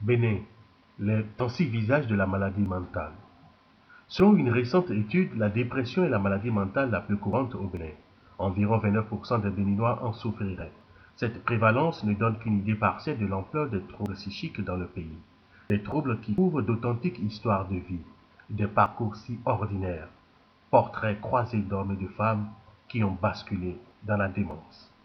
Bénin, les 36 visages de la maladie mentale. Selon une récente étude, la dépression est la maladie mentale la plus courante au Bénin. Environ 29% des Béninois en souffriraient. Cette prévalence ne donne qu'une idée partielle de l'ampleur des troubles psychiques dans le pays. Des troubles qui couvrent d'authentiques histoires de vie, des parcours si ordinaires, portraits croisés d'hommes et de femmes qui ont basculé dans la démence.